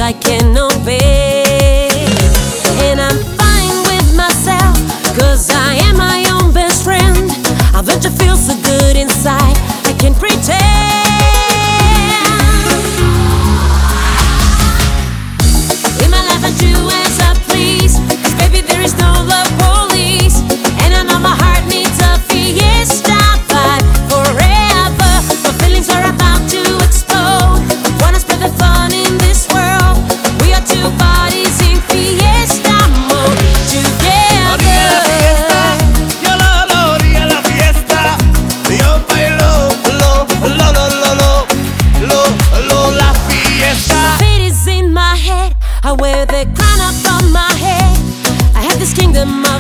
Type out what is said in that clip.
I can obey. And I'm fine with myself, 'cause I am my own best friend. I've learned to feel so good inside, I can pretend. In my life I do as I please, 'cause baby there is no love police. And I know my heart needs a fiesta vibe forever. My feelings are about to explode, wanna spread the fun in this world. We are two bodies in fiesta mode together. Orilla la fiesta, yo bailo, la fiesta. Fate is in my head, I wear the crown up on my head. I have this kingdom of